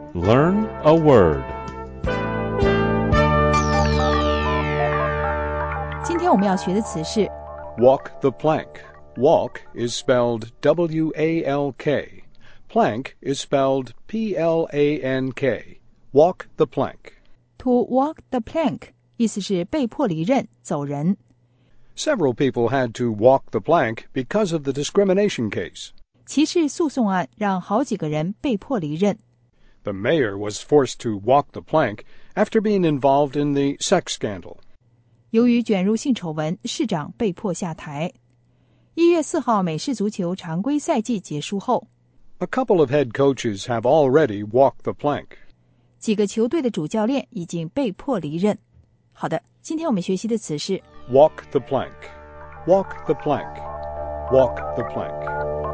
Learn a word. 今天我们要学的词是 Walk the plank. Walk is spelled W-A-L-K. Plank is spelled P-L-A-N-K. Walk the plank. to walk the plank， 意思是被迫离任，走人。 Several people had to walk the plank because of the discrimination case. 歧视诉讼案让好几个人被迫离任。 The mayor was forced to walk the plank after being involved in the sex scandal. 由于卷入性丑闻，市长被迫下台。1月4号美式足球常规赛季结束后， A couple of head coaches have already walked the plank. 几个球队的主教练已经被迫离任。好的，今天我们学习的词是 Walk the plank. Walk the plank. Walk the plank.